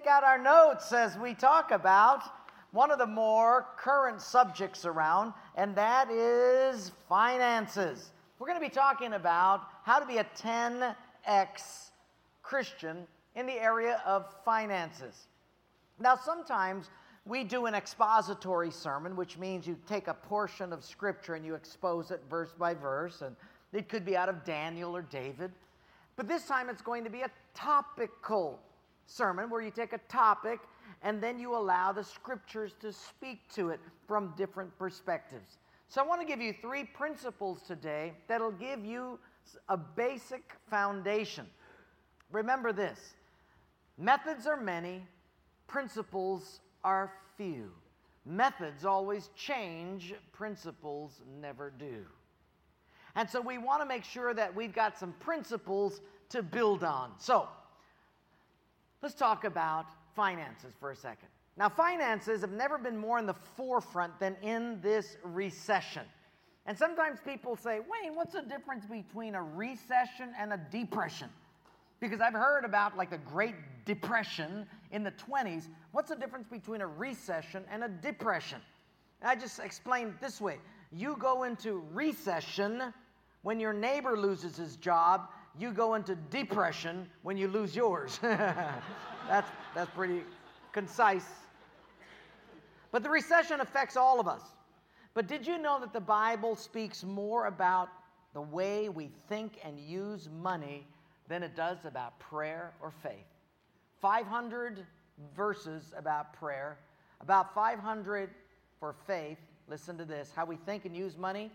out our notes as we talk about one of the more current subjects around, and that is finances. We're going to be talking about how to be a 10x Christian in the area of finances. Now, sometimes we do an expository sermon, which means you take a portion of Scripture and you expose it verse by verse, and it could be out of Daniel or David. But this time it's going to be a topical sermon where you take a topic and then you allow the Scriptures to speak to it from different perspectives. So I want to give you 3 principles today that'll give you a basic foundation. Remember this: methods are many, principles are few. Methods always change, principles never do. And so we want to make sure that we've got some principles to build on. So let's talk about finances for a second. Now, finances have never been more in the forefront than in this recession. And sometimes people say, Wayne, what's the difference between a recession and a depression? Because I've heard about like the Great Depression in the 20s. What's the difference between a recession and a depression? And I just explained it this way. You go into recession when your neighbor loses his job. You go into depression when you lose yours. That's pretty concise. But the recession affects all of us. But did you know that the Bible speaks more about the way we think and use money than it does about prayer or faith? 500 verses about prayer, about 500 for faith. Listen to this: how we think and use money,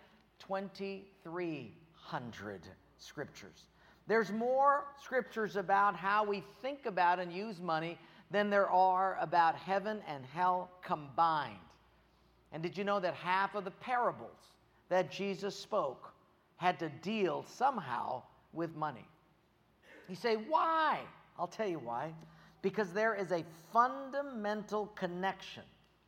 2,300 scriptures. There's more scriptures about how we think about and use money than there are about heaven and hell combined. And did you know that half of the parables that Jesus spoke had to deal somehow with money? You say, why? I'll tell you why. Because there is a fundamental connection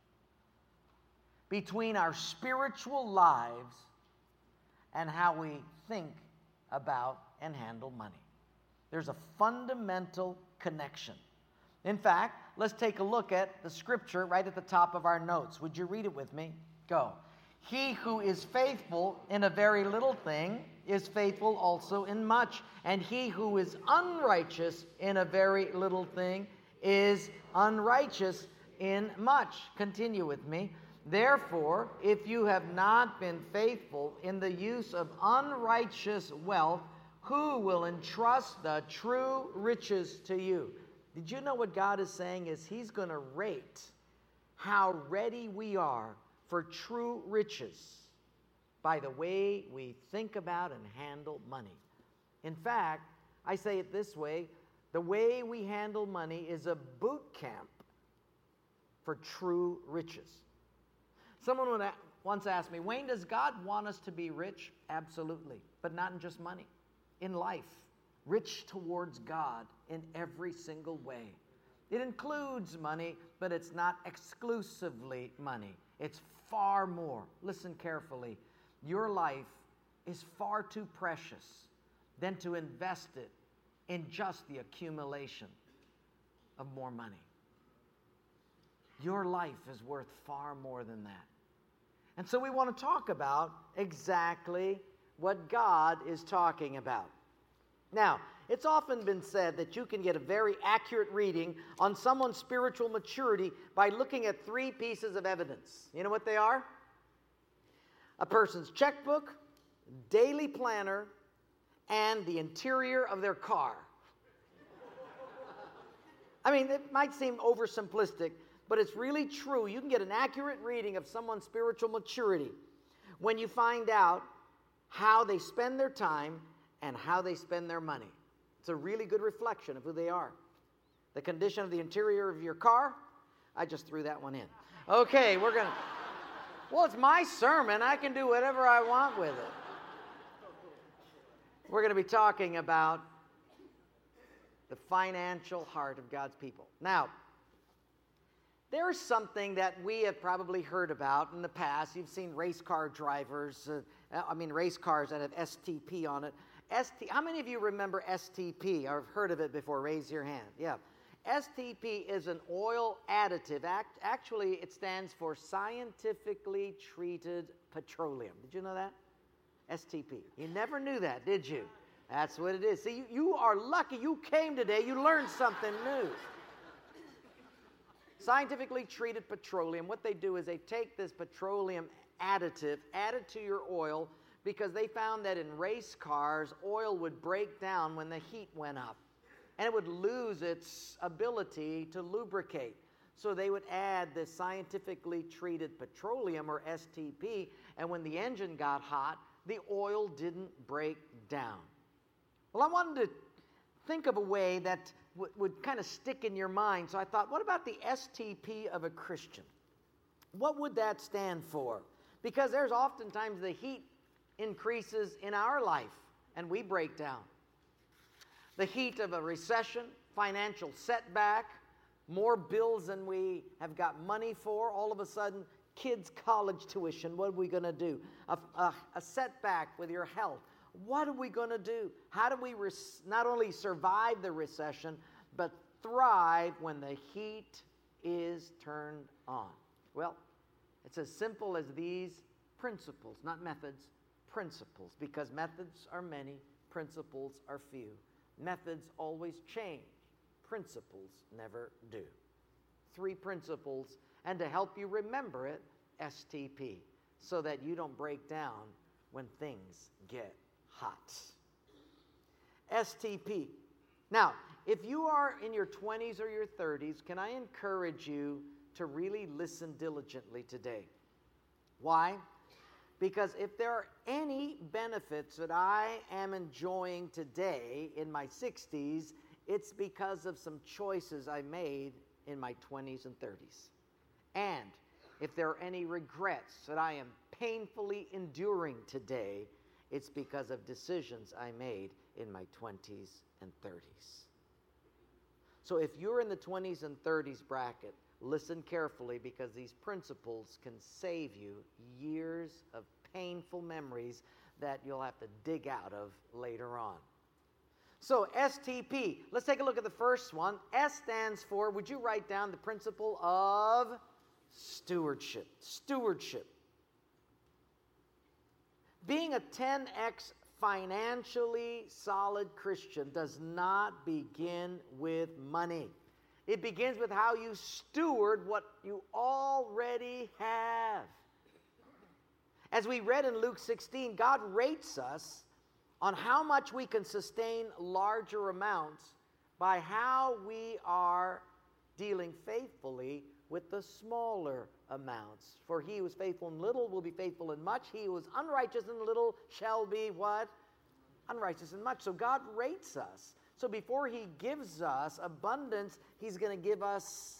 between our spiritual lives and how we think about and handle money. There's a fundamental connection. In fact, let's take a look at the scripture right at the top of our notes. Would you read it with me? Go. He who is faithful in a very little thing is faithful also in much. And he who is unrighteous in a very little thing is unrighteous in much. Continue with me. Therefore, if you have not been faithful in the use of unrighteous wealth, who will entrust the true riches to you? Did you know what God is saying is He's going to rate how ready we are for true riches by the way we think about and handle money. In fact, I say it this way: the way we handle money is a boot camp for true riches. Someone once asked me, Wayne, does God want us to be rich? Absolutely, but not in just money. In life, rich towards God in every single way. It includes money, but it's not exclusively money. It's far more. Listen carefully. Your life is far too precious than to invest it in just the accumulation of more money. Your life is worth far more than that. And so we want to talk about exactly what God is talking about. Now, it's often been said that you can get a very accurate reading on someone's spiritual maturity by looking at 3 pieces of evidence. You know what they are? A person's checkbook, daily planner, and the interior of their car. I mean, it might seem oversimplistic, but it's really true. You can get an accurate reading of someone's spiritual maturity when you find out how they spend their time and how they spend their money. It's a really good reflection of who they are. The condition of the interior of your car, I just threw that one in. Okay, well, it's my sermon. I can do whatever I want with it. We're going to be talking about the financial heart of God's people. Now, there's something that we have probably heard about in the past. You've seen race car drivers, race cars that have STP on it. How many of you remember STP or have heard of it before? Raise your hand. Yeah. STP is an oil additive. Actually, it stands for scientifically treated petroleum. Did you know that? STP. You never knew that, did you? That's what it is. See, you are lucky you came today. You learned something new. Scientifically treated petroleum, what they do is they take this petroleum additive, add it to your oil, because they found that in race cars, oil would break down when the heat went up, and it would lose its ability to lubricate. So they would add this scientifically treated petroleum, or STP, and when the engine got hot, the oil didn't break down. Well, I wanted to think of a way that would kind of stick in your mind. So I thought, what about the STP of a Christian? What would that stand for? Because there's oftentimes the heat increases in our life and we break down. The heat of a recession, financial setback, more bills than we have got money for. All of a sudden, kids' college tuition, what are we going to do? A setback with your health. What are we going to do? How do we not only survive the recession, but thrive when the heat is turned on? Well, it's as simple as these principles, not methods, principles, because methods are many, principles are few. Methods always change, principles never do. 3 principles, and to help you remember it, STP, so that you don't break down when things get hot. STP. Now, if you are in your 20s or your 30s, can I encourage you to really listen diligently today? Why? Because if there are any benefits that I am enjoying today in my 60s, it's because of some choices I made in my 20s and 30s. And if there are any regrets that I am painfully enduring today, it's because of decisions I made in my 20s and 30s. So if you're in the 20s and 30s bracket, listen carefully, because these principles can save you years of painful memories that you'll have to dig out of later on. So STP, let's take a look at the first one. S stands for, would you write down the principle of stewardship? Stewardship. Being a 10x financially solid Christian does not begin with money. It begins with how you steward what you already have. As we read in Luke 16, God rates us on how much we can sustain larger amounts by how we are dealing faithfully with the smaller amounts. For he who is faithful in little will be faithful in much. He who is unrighteous in little shall be what? Unrighteous in much. So God rates us. So before he gives us abundance, he's going to give us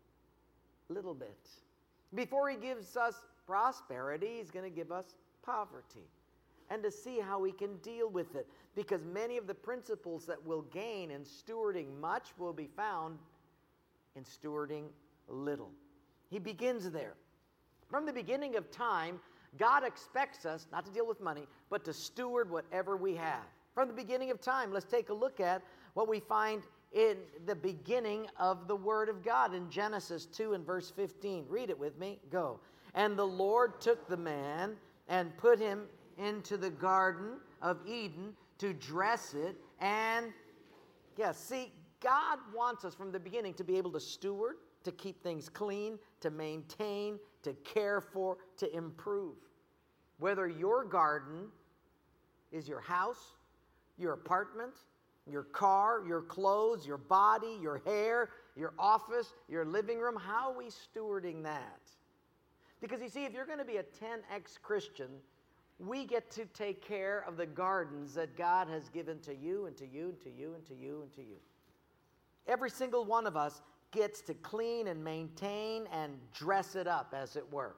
a little bit. Before he gives us prosperity, he's going to give us poverty. And to see how we can deal with it. Because many of the principles that we'll gain in stewarding much will be found in stewarding little. He begins there. From the beginning of time, God expects us not to deal with money, but to steward whatever we have. From the beginning of time, let's take a look at what we find in the beginning of the Word of God in Genesis 2 and verse 15. Read it with me. Go. And the Lord took the man and put him into the Garden of Eden to dress it. And, see, God wants us from the beginning to be able to steward, to keep things clean, to maintain, to care for, to improve. Whether your garden is your house, your apartment, your car, your clothes, your body, your hair, your office, your living room, how are we stewarding that? Because you see, if you're going to be a 10x Christian, we get to take care of the gardens that God has given to you and to you and to you and to you and to you. Every single one of us gets to clean and maintain and dress it up, as it were.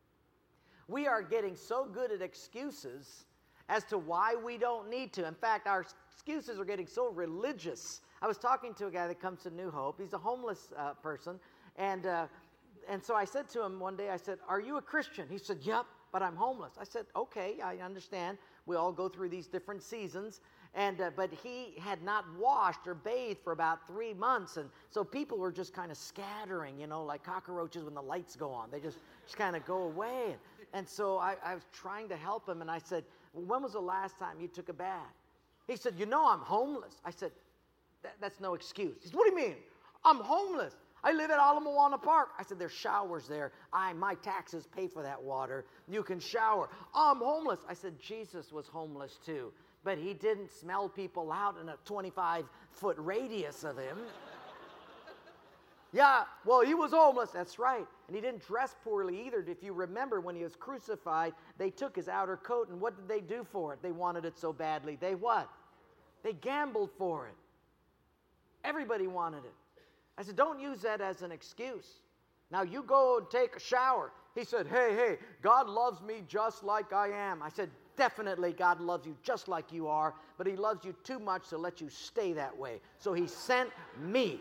We are getting so good at excuses as to why we don't need to. In fact, our excuses are getting so religious. I was talking to a guy that comes to New Hope. He's a homeless person. And so I said to him one day, I said, "Are you a Christian?" He said, "Yep, but I'm homeless." I said, "Okay, I understand. We all go through these different seasons." But he had not washed or bathed for about 3 months. And so people were just kind of scattering, like cockroaches when the lights go on. They just kind of go away. And so I was trying to help him. And I said, well, when was the last time you took a bath? He said, I'm homeless. I said, that's no excuse. He said, what do you mean? I'm homeless. I live at Ala Moana Park. I said, there's showers there. My taxes pay for that water. You can shower. I'm homeless. I said, Jesus was homeless too. But he didn't smell people out in a 25-foot radius of him. Yeah, well, he was homeless. That's right. And he didn't dress poorly either. If you remember, when he was crucified, they took his outer coat, and what did they do for it? They wanted it so badly. They what? They gambled for it. Everybody wanted it. I said, don't use that as an excuse. Now you go and take a shower. He said, hey, God loves me just like I am. I said, definitely God loves you just like you are, but he loves you too much to let you stay that way. So he sent me.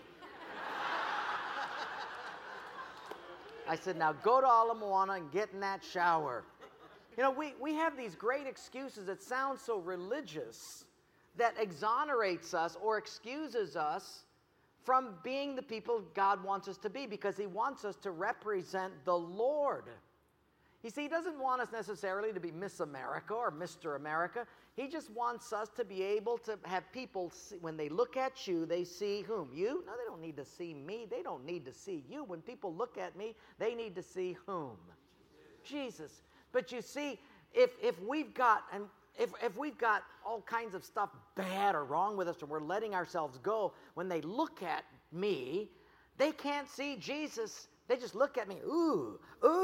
I said, now go to Ala Moana and get in that shower. We have these great excuses that sound so religious that exonerates us or excuses us from being the people God wants us to be, because he wants us to represent the Lord. You see, he doesn't want us necessarily to be Miss America or Mr. America. He just wants us to be able to have people, see, when they look at you, they see whom? You? No, they don't need to see me. They don't need to see you. When people look at me, they need to see whom? Jesus. But you see, if we've got all kinds of stuff bad or wrong with us and we're letting ourselves go, when they look at me, they can't see Jesus. They just look at me, ooh,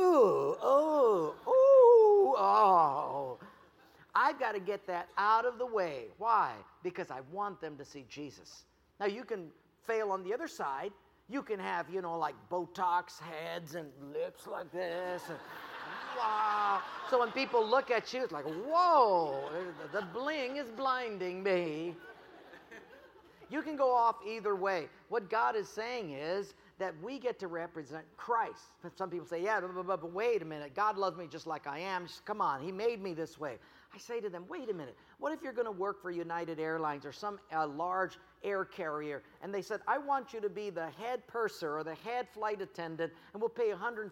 oh. I've got to get that out of the way. Why? Because I want them to see Jesus. Now, you can fail on the other side. You can have, like Botox heads and lips like this. And, wow. So when people look at you, it's like, whoa, the bling is blinding me. You can go off either way. What God is saying is that we get to represent Christ. Some people say, yeah, but wait a minute. God loves me just like I am. Just, come on, he made me this way. I say to them, wait a minute. What if you're going to work for United Airlines or some large air carrier, and they said, I want you to be the head purser or the head flight attendant, and we'll pay $150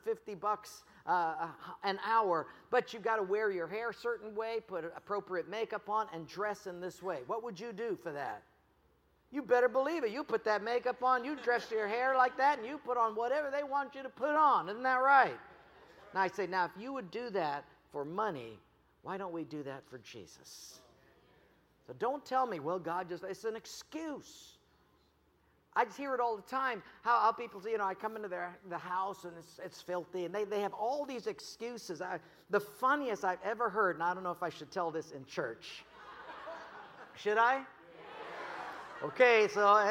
an hour, but you've got to wear your hair a certain way, put appropriate makeup on, and dress in this way. What would you do for that? You better believe it. You put that makeup on, you dress your hair like that, and you put on whatever they want you to put on. Isn't that right? Now I say, now if you would do that for money, why don't we do that for Jesus? So don't tell me, well, God just, it's an excuse. I just hear it all the time, how people say, I come into the house and it's filthy, and they have all these excuses. The funniest I've ever heard, and I don't know if I should tell this in church. Should I? Okay, so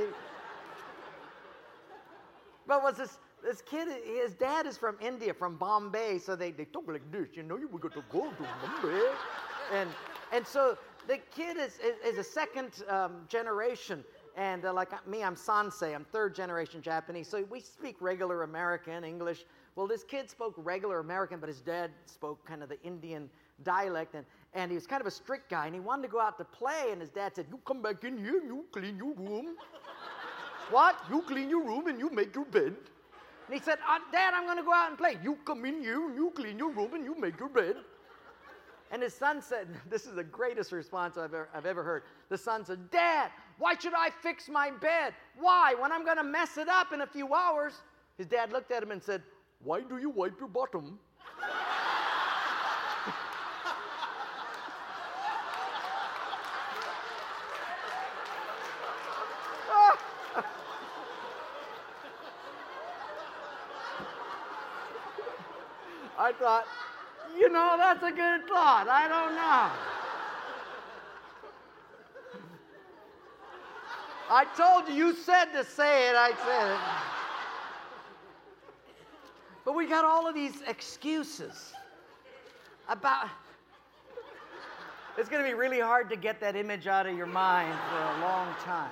but was this kid, his dad is from India, from Bombay, so they talk like this, you we got to go to Bombay. And so the kid is a second generation, and like me, I'm Sansei, I'm third generation Japanese, so we speak regular American, English. Well, this kid spoke regular American, but his dad spoke kind of the Indian dialect, and he was kind of a strict guy, and he wanted to go out to play, and his dad said, you come back in here and you clean your room. What? You clean your room and you make your bed. And he said, Dad, I'm going to go out and play. You come in here and you clean your room and you make your bed. And his son said, this is the greatest response I've ever heard. The son said, Dad, why should I fix my bed? Why? When I'm going to mess it up in a few hours. His dad looked at him and said, why do you wipe your bottom? I thought, that's a good thought. I don't know. I told you said to say it, I said it. But we got all of these excuses about... It's going to be really hard to get that image out of your mind for a long time.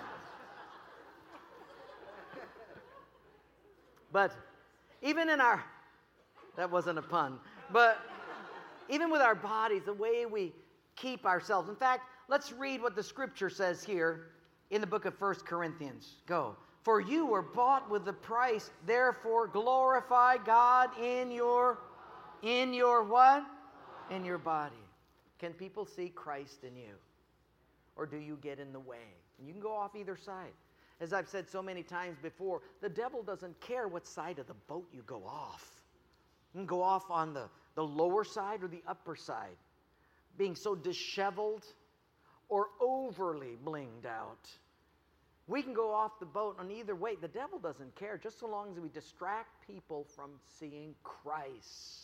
But even in our... That wasn't a pun. But even with our bodies, the way we keep ourselves. In fact, let's read what the scripture says here in the book of 1 Corinthians. Go. For you were bought with a price, therefore glorify God in your what? In your body. Can people see Christ in you? Or do you get in the way? And you can go off either side. As I've said so many times before, the devil doesn't care what side of the boat you go off. You can go off on the lower side or the upper side, being so disheveled or overly blinged out. We can go off the boat on either way. The devil doesn't care, just so long as we distract people from seeing Christ.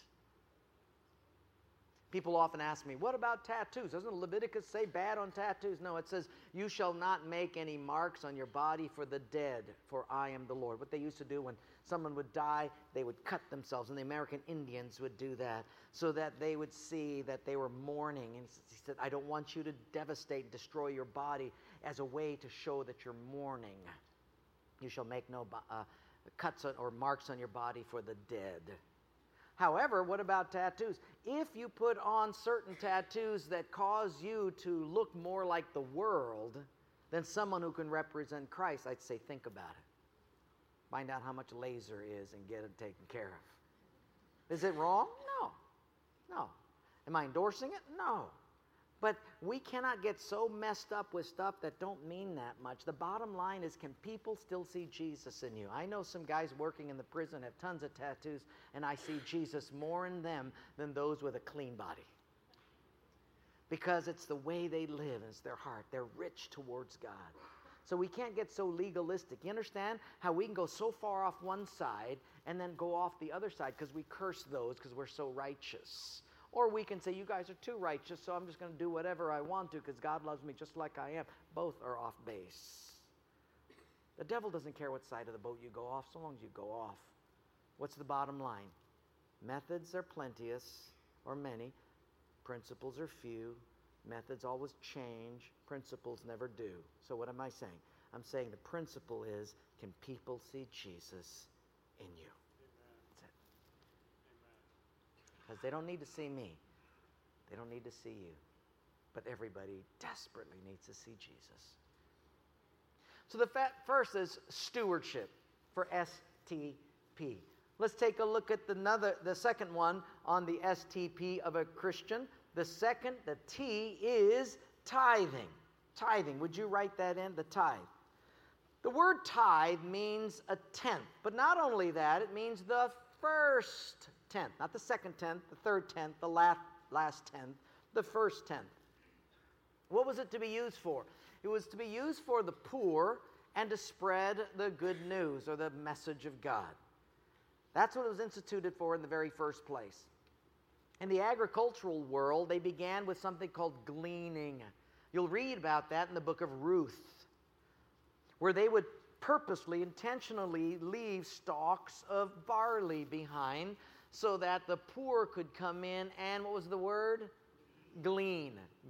People often ask me, what about tattoos? Doesn't Leviticus say bad on tattoos? No, it says, you shall not make any marks on your body for the dead, for I am the Lord. What they used to do when someone would die, they would cut themselves, and the American Indians would do that, so that they would see that they were mourning. And he said, I don't want you to devastate and destroy your body as a way to show that you're mourning. You shall make no cuts or marks on your body for the dead. However, what about tattoos? If you put on certain tattoos that cause you to look more like the world than someone who can represent Christ, I'd say think about it. Find out how much laser is and get it taken care of. Is it wrong? No. Am I endorsing it? No. But we cannot get so messed up with stuff that don't mean that much. The bottom line is, can people still see Jesus in you? I know some guys working in the prison have tons of tattoos, and I see Jesus more in them than those with a clean body. Because it's the way they live, and it's their heart. They're rich towards God. So we can't get so legalistic. You understand how we can go so far off one side and then go off the other side because we curse those because we're so righteous. Or we can say, you guys are too righteous, so I'm just going to do whatever I want to because God loves me just like I am. Both are off base. The devil doesn't care what side of the boat you go off, so long as you go off. What's the bottom line? Methods are plenteous, or many. Principles are few. Methods always change. Principles never do. So what am I saying? I'm saying the principle is, can people see Jesus in you? Because they don't need to see me. They don't need to see you. But everybody desperately needs to see Jesus. So the first is stewardship for STP. Let's take a look at the second one on the STP of a Christian. The T is tithing. Tithing. Would you write that in? The tithe. The word tithe means a tenth. But not only that, it means the first tenth, not the second tenth, the third tenth, the last tenth, the first tenth. What was it to be used for? It was to be used for the poor and to spread the good news or the message of God. That's what it was instituted for in the very first place. In the agricultural world, they began with something called gleaning. You'll read about that in the book of Ruth, where they would purposely, intentionally leave stalks of barley behind so that the poor could come in and, what was the word? Glean.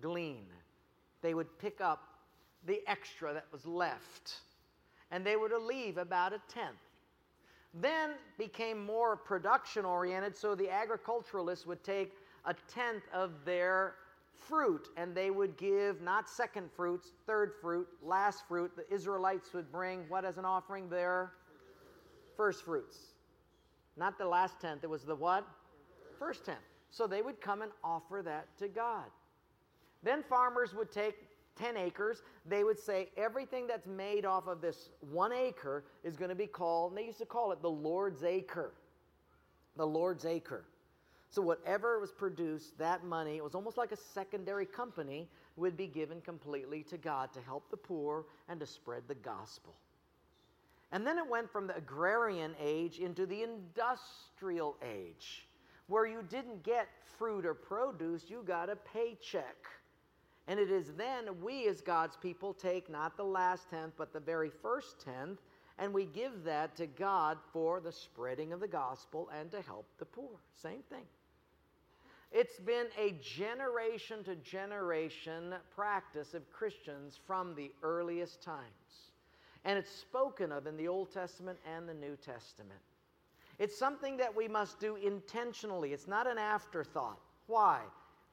They would pick up the extra that was left, and they would leave about a tenth. Then became more production oriented, so the agriculturalists would take a tenth of their fruit, and they would give not second fruits, third fruit, last fruit. The Israelites would bring what as an offering? Their first fruits. Not the last tenth, it was the what? First tenth. So they would come and offer that to God. Then farmers would take 10 acres. They would say everything that's made off of this 1 acre is going to be called, and they used to call it the Lord's acre. The Lord's acre. So whatever was produced, that money, it was almost like a secondary company, would be given completely to God to help the poor and to spread the gospel. And then it went from the agrarian age into the industrial age, where you didn't get fruit or produce, you got a paycheck. And it is then we as God's people take not the last tenth, but the very first tenth, and we give that to God for the spreading of the gospel and to help the poor. Same thing. It's been a generation to generation practice of Christians from the earliest times. And it's spoken of in the Old Testament and the New Testament. It's something that we must do intentionally. It's not an afterthought. Why?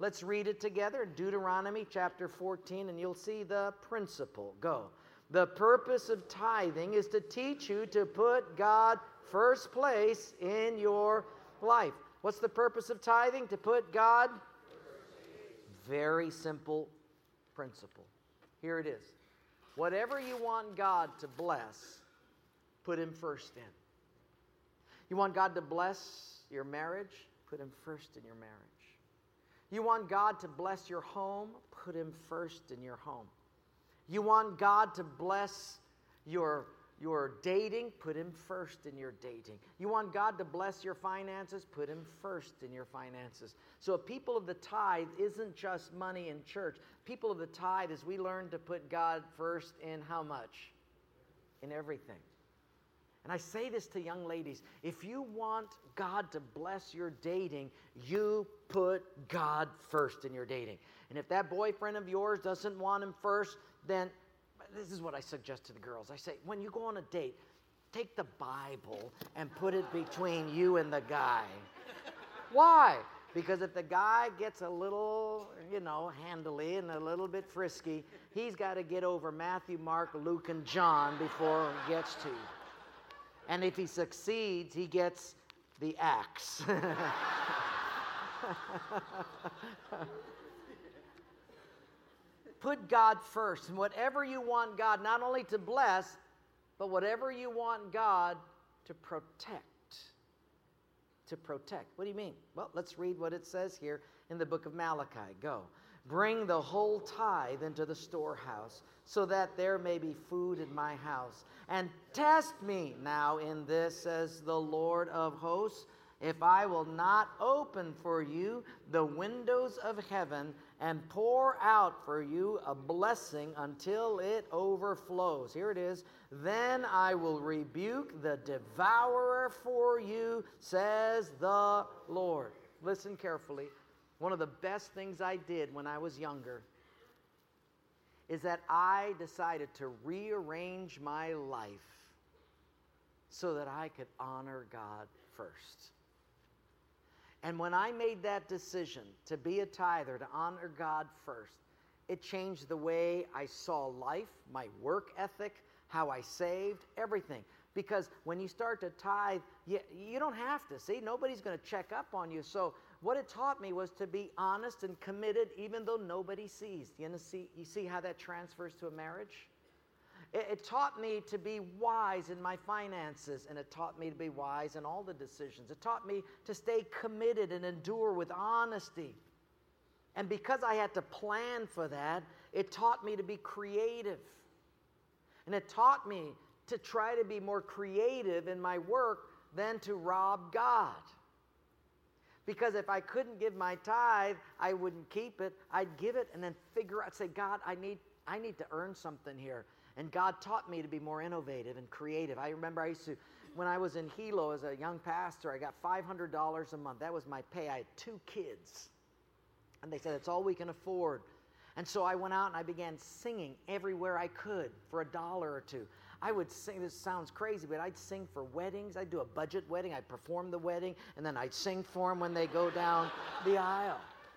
Let's read it together. Deuteronomy chapter 14, and you'll see the principle. Go. The purpose of tithing is to teach you to put God first place in your life. What's the purpose of tithing? To put God? Very simple principle. Here it is. Whatever you want God to bless, put Him first in. You want God to bless your marriage? Put Him first in your marriage. You want God to bless your home? Put Him first in your home. You want God to bless your dating? Put Him first in your dating. You want God to bless your finances? Put Him first in your finances. So a people of the tithe isn't just money in church. People of the tithe is we learn to put God first in how much? In everything. And I say this to young ladies, if you want God to bless your dating, you put God first in your dating. And if that boyfriend of yours doesn't want Him first, then this is what I suggest to the girls. I say, when you go on a date, take the Bible and put it between you and the guy. Why? Because if the guy gets a little, handily and a little bit frisky, he's got to get over Matthew, Mark, Luke, and John before he gets to you. And if he succeeds, he gets the axe. Put God first. And whatever you want God not only to bless, but whatever you want God to protect. To protect. What do you mean? Well, let's read what it says here in the book of Malachi. Go. Bring the whole tithe into the storehouse, so that there may be food in my house. And test me now in this, says the Lord of hosts, if I will not open for you the windows of heaven and pour out for you a blessing until it overflows. Here it is. Then I will rebuke the devourer for you, says the Lord. Listen carefully. One of the best things I did when I was younger is that I decided to rearrange my life so that I could honor God first. And when I made that decision to be a tither, to honor God first, it changed the way I saw life, my work ethic, how I saved, everything. Because when you start to tithe, you don't have to. See, nobody's going to check up on you. So what it taught me was to be honest and committed even though nobody sees. You see how that transfers to a marriage? It taught me to be wise in my finances, and it taught me to be wise in all the decisions. It taught me to stay committed and endure with honesty. And because I had to plan for that, it taught me to be creative. And it taught me to try to be more creative in my work than to rob God. Because if I couldn't give my tithe, I wouldn't keep it. I'd give it and then figure out, say, God, I need to earn something here. And God taught me to be more innovative and creative. I remember when I was in Hilo as a young pastor, I got $500 a month. That was my pay. I had 2 kids. And they said, it's all we can afford. And so I went out and I began singing everywhere I could for $1 or $2. I would sing, this sounds crazy, but I'd sing for weddings. I'd do a budget wedding. I'd perform the wedding, and then I'd sing for them when they go down the aisle.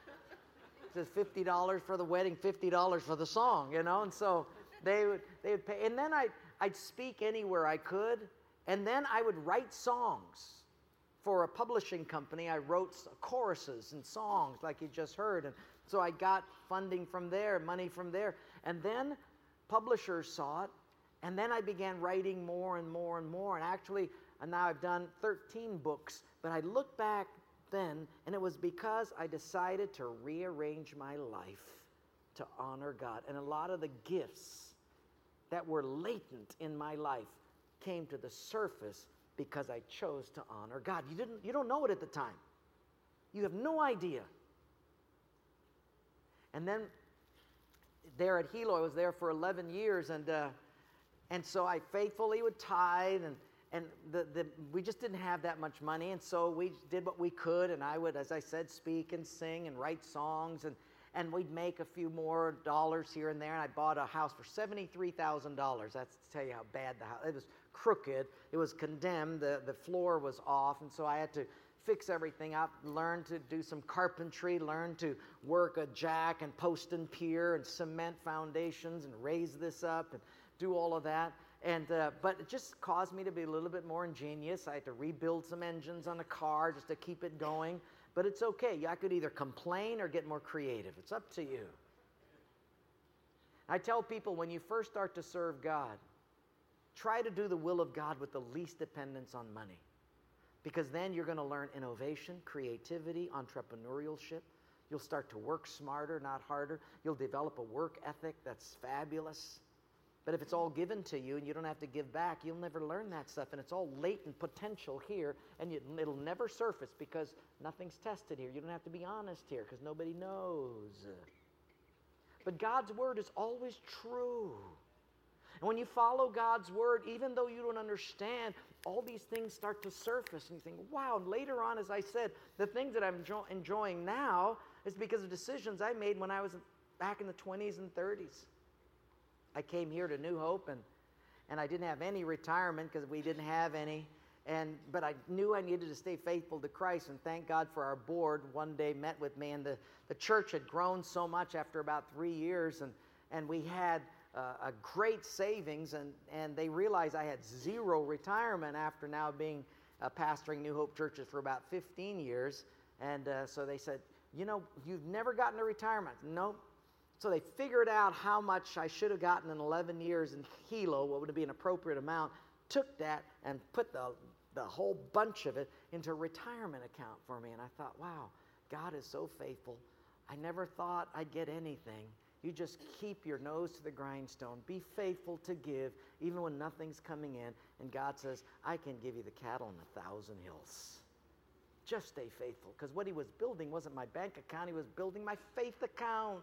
It says $50 for the wedding, $50 for the song, And so they would pay. And then I'd speak anywhere I could, and then I would write songs. For a publishing company, I wrote choruses and songs like you just heard. And so I got funding from there, money from there. And then publishers saw it. And then I began writing more and more and more. And actually, now I've done 13 books. But I look back then, and it was because I decided to rearrange my life to honor God. And a lot of the gifts that were latent in my life came to the surface because I chose to honor God. You don't know it at the time. You have no idea. And then there at Hilo, I was there for 11 years, and so I faithfully would tithe, and we just didn't have that much money, and so we did what we could, and I would, as I said, speak and sing and write songs, and we'd make a few more dollars here and there, and I bought a house for $73,000. That's to tell you how bad the house, it was crooked, it was condemned, the floor was off, and so I had to fix everything up, learn to do some carpentry, learn to work a jack and post and pier and cement foundations and raise this up and do all of that. But it just caused me to be a little bit more ingenious. I had to rebuild some engines on a car just to keep it going. But it's okay. I could either complain or get more creative. It's up to you. I tell people, when you first start to serve God, try to do the will of God with the least dependence on money. Because then you're going to learn innovation, creativity, entrepreneurship. You'll start to work smarter, not harder. You'll develop a work ethic that's fabulous. But if it's all given to you and you don't have to give back, you'll never learn that stuff. And it's all latent potential here, and it'll never surface because nothing's tested here. You don't have to be honest here because nobody knows. But God's word is always true. And when you follow God's word, even though you don't understand, all these things start to surface. And you think, wow, and later on, as I said, the things that I'm enjoying now is because of decisions I made when I was back in the 20s and 30s. I came here to New Hope, and I didn't have any retirement because we didn't have any. But I knew I needed to stay faithful to Christ, and thank God for our board one day met with me, and the church had grown so much after about 3 years, and we had a great savings, and they realized I had zero retirement after now being pastoring New Hope churches for about 15 years. And so they said, you've never gotten a retirement. Nope. So they figured out how much I should have gotten in 11 years in Hilo, what would be an appropriate amount, took that and put the whole bunch of it into a retirement account for me. And I thought, wow, God is so faithful. I never thought I'd get anything. You just keep your nose to the grindstone. Be faithful to give even when nothing's coming in. And God says, I can give you the cattle on 1,000 hills. Just stay faithful. Because what he was building wasn't my bank account. He was building my faith account.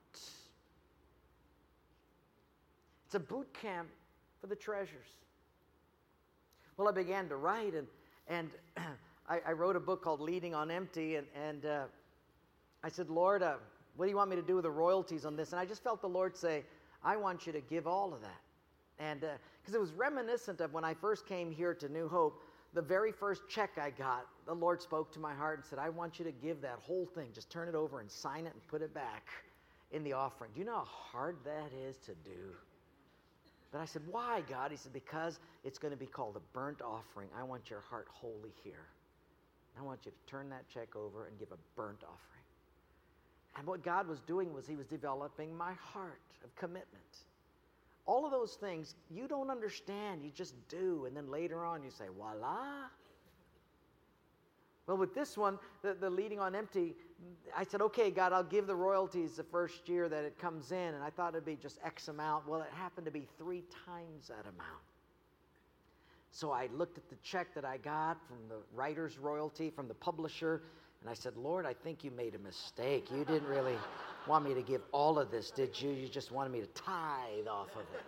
It's a boot camp for the treasures. Well, I began to write, and I wrote a book called Leading on Empty, and I said, Lord, what do you want me to do with the royalties on this? And I just felt the Lord say, I want you to give all of that. And because it was reminiscent of when I first came here to New Hope, the very first check I got, the Lord spoke to my heart and said, I want you to give that whole thing. Just turn it over and sign it and put it back in the offering. Do you know how hard that is to do? But I said, why, God? He said, because it's going to be called a burnt offering. I want your heart wholly here. I want you to turn that check over and give a burnt offering. And what God was doing was he was developing my heart of commitment. All of those things, you don't understand. You just do. And then later on, you say, voila. Well, with this one, the Leading on Empty, I said, okay, God, I'll give the royalties the first year that it comes in. And I thought it'd be just X amount. Well, it happened to be 3 times that amount. So I looked at the check that I got from the writer's royalty, from the publisher, and I said, Lord, I think you made a mistake. You didn't really want me to give all of this, did you? You just wanted me to tithe off of it.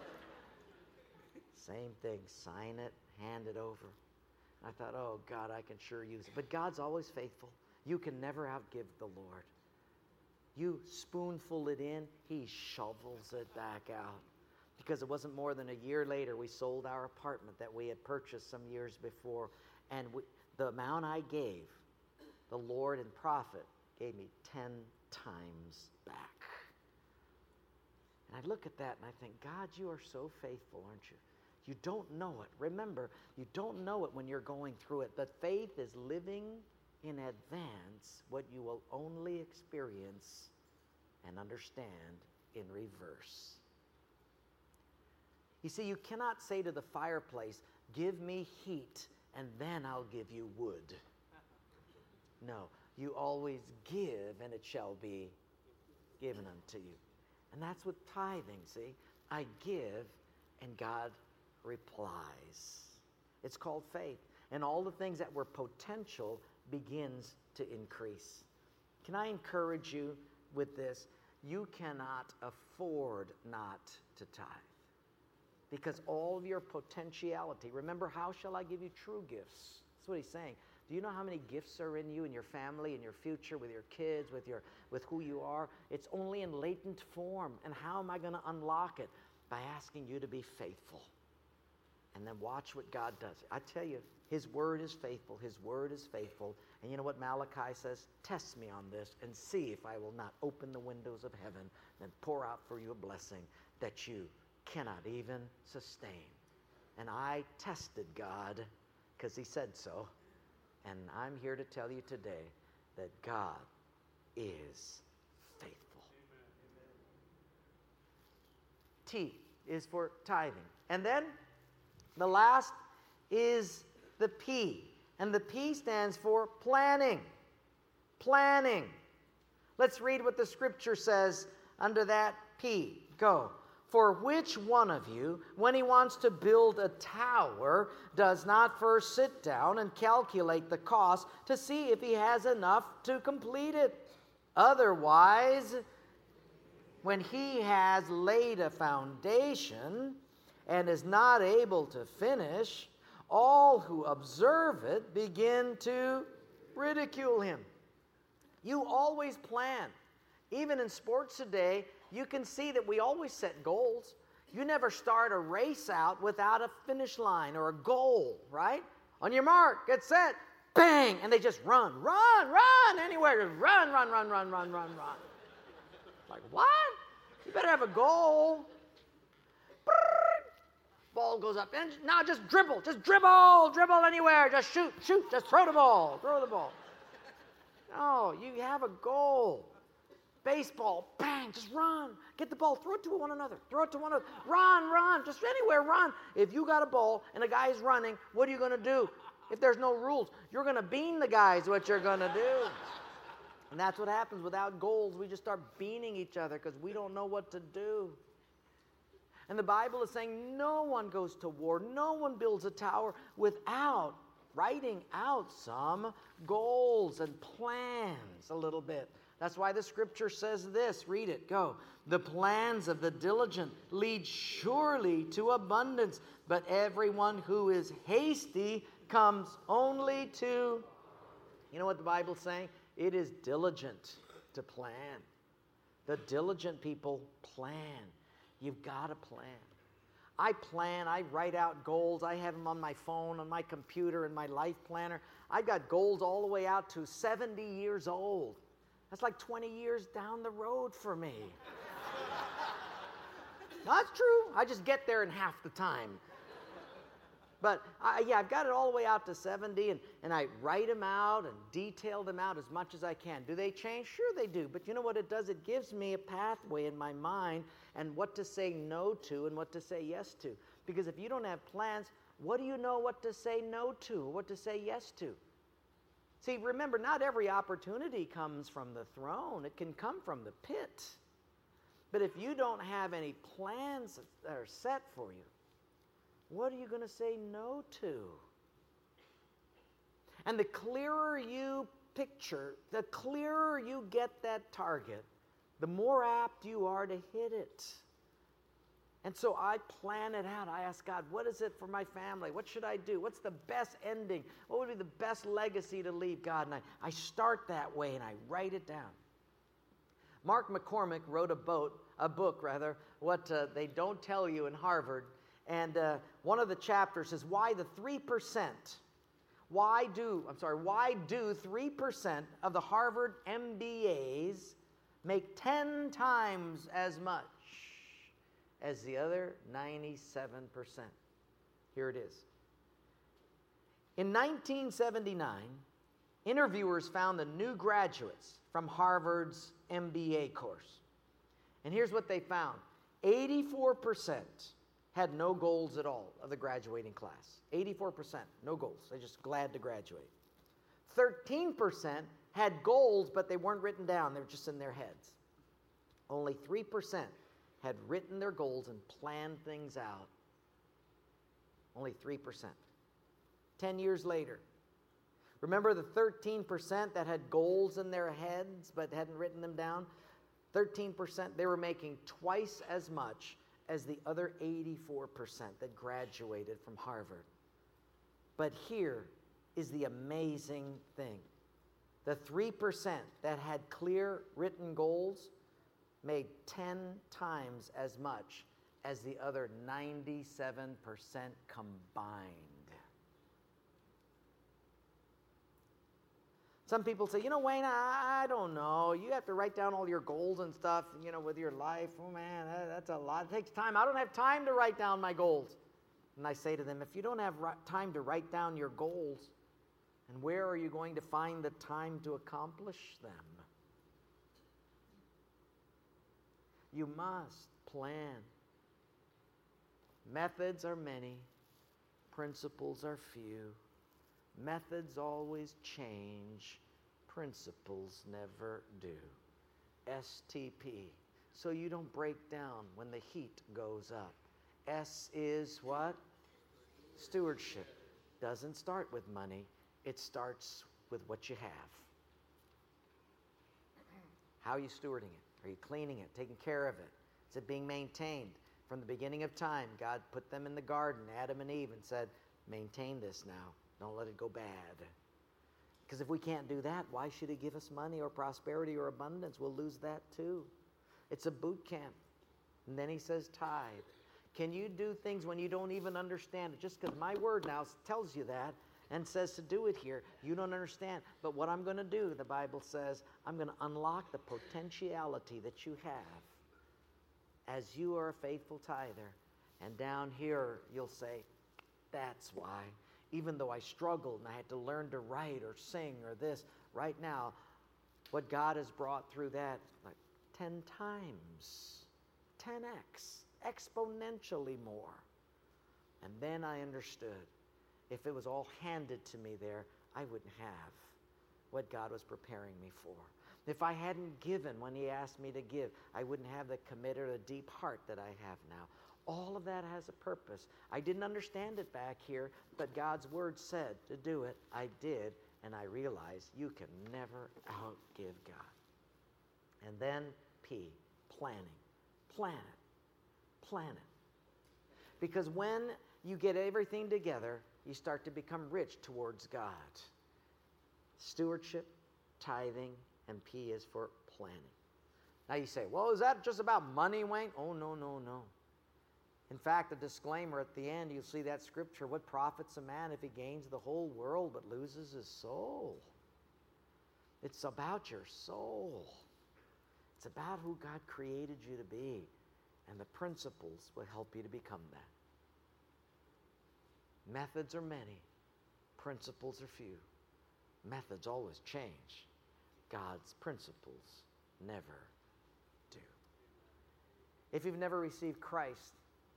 Same thing, sign it, hand it over. I thought, oh, God, I can sure use it. But God's always faithful. You can never outgive the Lord. You spoonful it in, he shovels it back out. Because it wasn't more than a year later, we sold our apartment that we had purchased some years before. And the amount I gave, the Lord in profit gave me 10 times back. And I look at that and I think, God, you are so faithful, aren't you? You don't know it. Remember, you don't know it when you're going through it. But faith is living in advance what you will only experience and understand in reverse. You see, you cannot say to the fireplace, give me heat and then I'll give you wood. No, you always give and it shall be given unto you. And that's with tithing, see? I give and God replies. It's called faith. And all the things that were potential begins to increase. Can I encourage you with this? You cannot afford not to tithe. Because all of your potentiality, remember, how shall I give you true gifts? That's what he's saying. Do you know how many gifts are in you, in your family, in your future, with your kids, with who you are? It's only in latent form. And how am I going to unlock it? By asking you to be faithful. And then watch what God does. I tell you, His word is faithful. His word is faithful. And you know what Malachi says? Test me on this and see if I will not open the windows of heaven and pour out for you a blessing that you cannot even sustain. And I tested God because He said so. And I'm here to tell you today that God is faithful. T is for tithing. And then the last is the P. And the P stands for planning. Planning. Let's read what the scripture says under that P. Go. For which one of you, when he wants to build a tower, does not first sit down and calculate the cost to see if he has enough to complete it? Otherwise, when he has laid a foundation and is not able to finish, all who observe it begin to ridicule him. You always plan. Even in sports today, you can see that we always set goals. You never start a race out without a finish line or a goal, right? On your mark, get set, bang, and they just run, anywhere. Just run. Like, what? You better have a goal. Ball goes up, and now just dribble anywhere. Just shoot, just throw the ball. No, you have a goal. Baseball, bang, just run. Get the ball, throw it to one another. Run, just anywhere, run. If you got a ball and a guy's running, what are you going to do? If there's no rules, you're going to bean the guys what you're going to do. And that's what happens without goals. We just start beaning each other because we don't know what to do. And the Bible is saying no one goes to war, no one builds a tower without writing out some goals and plans a little bit. That's why the scripture says this. Read it. Go. The plans of the diligent lead surely to abundance, but everyone who is hasty comes only to... You know what the Bible's saying? It is diligent to plan. The diligent people plan. You've got to plan. I plan. I write out goals. I have them on my phone, on my computer, in my life planner. I've got goals all the way out to 70 years old. That's like 20 years down the road for me. That's true. I just get there in half the time. But I've got it all the way out to 70, and I write them out and detail them out as much as I can. Do they change? Sure they do. But you know what it does? It gives me a pathway in my mind and what to say no to and what to say yes to. Because if you don't have plans, what do you know what to say no to or what to say yes to? See, remember, not every opportunity comes from the throne. It can come from the pit. But if you don't have any plans that are set for you, what are you going to say no to? And the clearer you picture, the clearer you get that target, the more apt you are to hit it. And so I plan it out. I ask God, what is it for my family? What should I do? What's the best ending? What would be the best legacy to leave, God? And I start that way and I write it down. Mark McCormick wrote a book, what they don't tell you in Harvard. And one of the chapters is why the 3%. Why do 3% of the Harvard MBAs make 10 times as much as the other 97%? Here it is. In 1979, interviewers found the new graduates from Harvard's MBA course. And here's what they found. 84% had no goals at all of the graduating class. 84%, no goals. They're just glad to graduate. 13% had goals, but they weren't written down. They were just in their heads. Only 3% had written their goals and planned things out. Only 3%. 10 years later, remember the 13% that had goals in their heads but hadn't written them down? 13%, they were making twice as much as the other 84% that graduated from Harvard. But here is the amazing thing. The 3% that had clear written goals made 10 times as much as the other 97% combined. Some people say, Wayne, I don't know. You have to write down all your goals and stuff, with your life. Oh, man, that's a lot. It takes time. I don't have time to write down my goals. And I say to them, if you don't have time to write down your goals, and where are you going to find the time to accomplish them? You must plan. Methods are many. Principles are few. Methods always change. Principles never do. STP. So you don't break down when the heat goes up. S is what? Stewardship. Doesn't start with money. It starts with what you have. How are you stewarding it? Are you cleaning it, taking care of it? Is it being maintained? From the beginning of time, God put them in the garden, Adam and Eve, and said, maintain this now. Don't let it go bad. Because if we can't do that, why should He give us money or prosperity or abundance? We'll lose that too. It's a boot camp. And then He says, tithe. Can you do things when you don't even understand it? Just because my word now tells you that and says to do it here, you don't understand. But what I'm going to do, the Bible says, I'm going to unlock the potentiality that you have as you are a faithful tither. And down here, you'll say, that's why. Even though I struggled and I had to learn to write or sing or this, right now, what God has brought through that, like 10 times, 10x, exponentially more. And then I understood, if it was all handed to me there, I wouldn't have what God was preparing me for. If I hadn't given when He asked me to give, I wouldn't have the commit or the deep heart that I have now. All of that has a purpose. I didn't understand it back here, but God's word said to do it. I did, and I realized you can never outgive God. And then P, planning. Plan it. Plan it. Because when you get everything together, you start to become rich towards God. Stewardship, tithing, and P is for planning. Now you say, well, is that just about money, Wayne? Oh, no. In fact, a disclaimer at the end, you'll see that scripture, what profits a man if he gains the whole world but loses his soul? It's about your soul. It's about who God created you to be, and the principles will help you to become that. Methods are many, principles are few. Methods always change. God's principles never do. If you've never received Christ,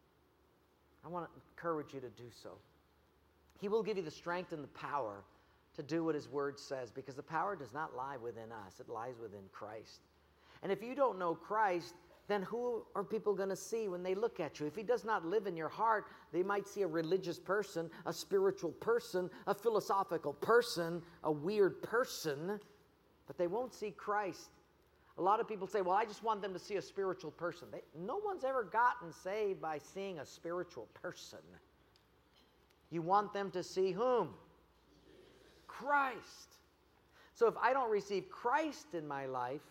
I want to encourage you to do so. He will give you the strength and the power to do what His word says, because the power does not lie within us. It lies within Christ. And if you don't know Christ, then who are people going to see when they look at you? If He does not live in your heart, they might see a religious person, a spiritual person, a philosophical person, a weird person, but they won't see Christ. A lot of people say, well, I just want them to see a spiritual person. No one's ever gotten saved by seeing a spiritual person. You want them to see whom? Christ. So if I don't receive Christ in my life,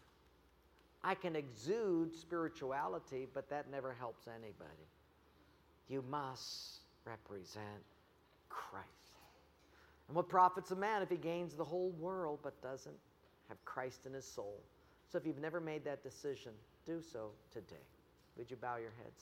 I can exude spirituality, but that never helps anybody. You must represent Christ. And what profits a man if he gains the whole world but doesn't have Christ in his soul? So if you've never made that decision, do so today. Would you bow your heads?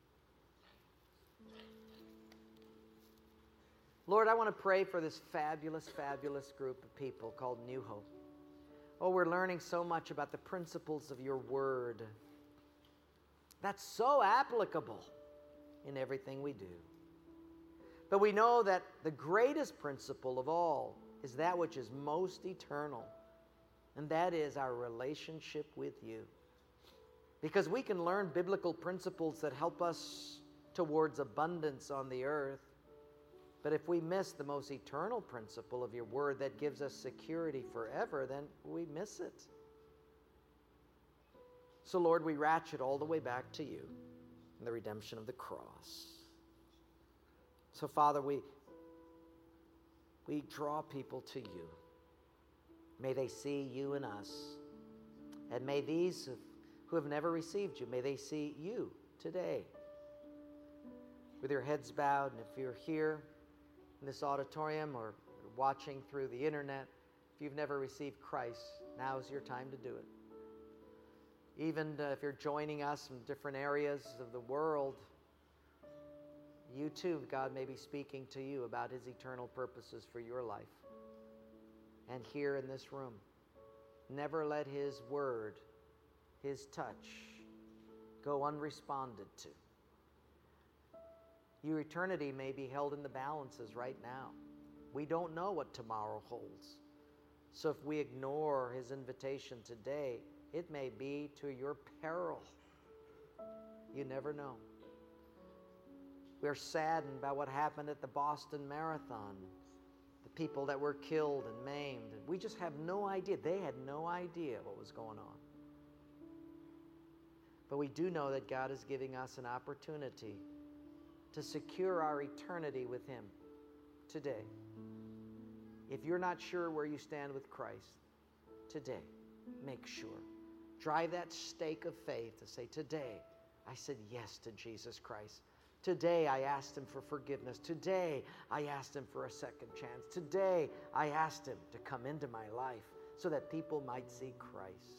Lord, I want to pray for this fabulous, fabulous group of people called New Hope. Oh, we're learning so much about the principles of your word. That's so applicable in everything we do. But we know that the greatest principle of all is that which is most eternal, and that is our relationship with you. Because we can learn biblical principles that help us towards abundance on the earth, but if we miss the most eternal principle of your word that gives us security forever, then we miss it. So Lord, we ratchet all the way back to you and the redemption of the cross. So Father, we draw people to you. May they see you in us. And may these who have never received you, may they see you today with your heads bowed. And if you're here in this auditorium or watching through the internet, if you've never received Christ, now is your time to do it. Even if you're joining us from different areas of the world, you too, God may be speaking to you about His eternal purposes for your life. And here in this room, never let His word, His touch, go unresponded to. Your eternity may be held in the balances right now. We don't know what tomorrow holds. So if we ignore His invitation today, it may be to your peril. You never know. We're saddened by what happened at the Boston Marathon. The people that were killed and maimed. We just have no idea. They had no idea what was going on. But we do know that God is giving us an opportunity to secure our eternity with Him today. If you're not sure where you stand with Christ, today, make sure. Drive that stake of faith to say, today, I said yes to Jesus Christ. Today, I asked Him for forgiveness. Today, I asked Him for a second chance. Today, I asked Him to come into my life so that people might see Christ.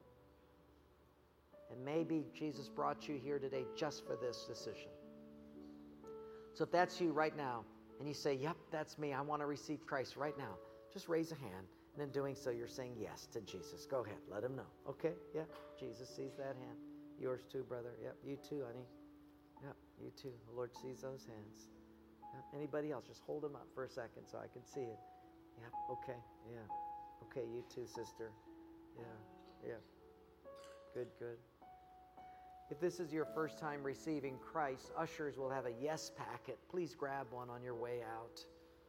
And maybe Jesus brought you here today just for this decision. So if that's you right now, and you say, yep, that's me, I want to receive Christ right now, just raise a hand. And in doing so, you're saying yes to Jesus. Go ahead, let Him know. Okay, yeah, Jesus sees that hand. Yours too, brother. Yep, you too, honey. Yep, you too. The Lord sees those hands. Yep. Anybody else? Just hold them up for a second so I can see it. Yep, okay, yeah. Okay, you too, sister. Yeah. Good. If this is your first time receiving Christ, ushers will have a yes packet. Please grab one on your way out.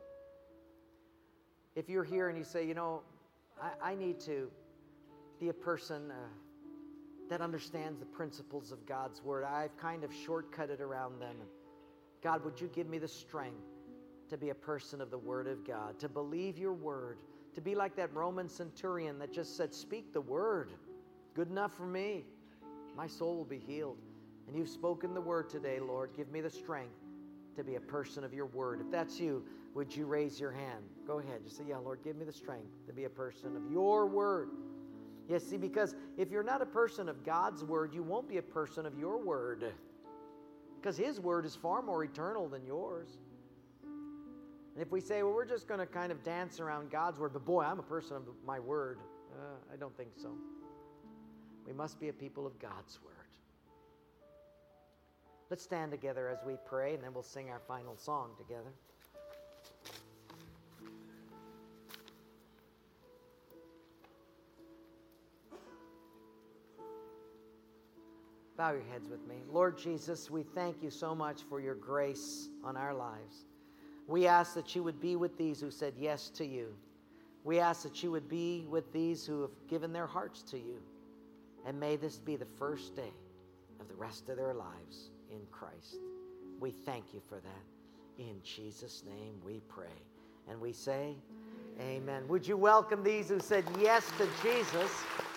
If you're here and you say, I need to be a person that understands the principles of God's Word. I've kind of shortcutted around them. God, would you give me the strength to be a person of the Word of God, to believe your Word, to be like that Roman centurion that just said, speak the Word. Good enough for me. My soul will be healed. And you've spoken the Word today, Lord. Give me the strength to be a person of your Word. If that's you, would you raise your hand? Go ahead. Just say, yeah, Lord, give me the strength to be a person of your Word. Yes, see, because if you're not a person of God's Word, you won't be a person of your Word. Because His Word is far more eternal than yours. And if we say, well, we're just going to kind of dance around God's Word, but boy, I'm a person of my Word. I don't think so. We must be a people of God's Word. Let's stand together as we pray, and then we'll sing our final song together. Bow your heads with me. Lord Jesus, we thank you so much for your grace on our lives. We ask that you would be with these who said yes to you. We ask that you would be with these who have given their hearts to you. And may this be the first day of the rest of their lives in Christ. We thank you for that. In Jesus' name we pray. And we say, amen. Would you welcome these who said yes to Jesus?